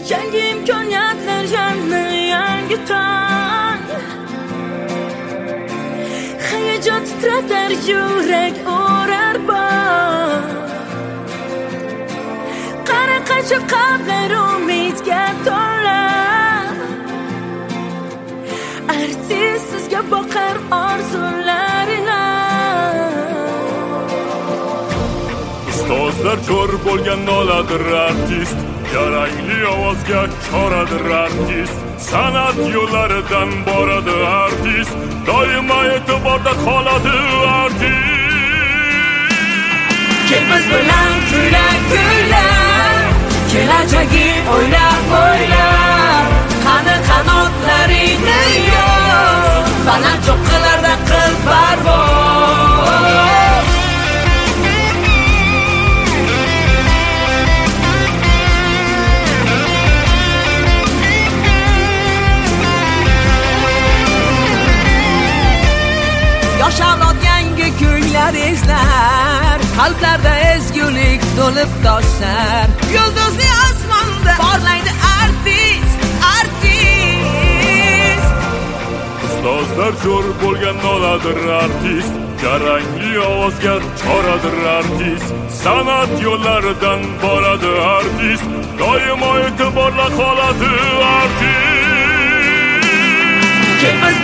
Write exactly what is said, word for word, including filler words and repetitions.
yangi imkoniyatlar, yangi yangi tong. Hayajon titratar yurek o'rar bor. Qara qancha qalblar umidga to'la. Artist sizga boqar orzularinglar. Ustozlar ko'r bo'lgan noladir artist, yarangli ovozga choradir artist. San'at yo'llaridan boradi artist, doimo e'tiborda qoladi artist. Kelmas bilan kula-kula, kelajagi o'ylab o'ylab, qani qanotlaringni yo'q, baland cho'qqilarda qil parvoz. Yosh avlod yangi kuylar izlar, qalblarda ezgulik to'lib toshlar. Yulduzli osmonda porlaydi artist, artist. Ustozlar ko'r bo'lgan noladir artist, yarangli ovozga choradir artist. San'at yo'llaridan boradi artist, doimo e'tiborda qoladi artist. Kelmas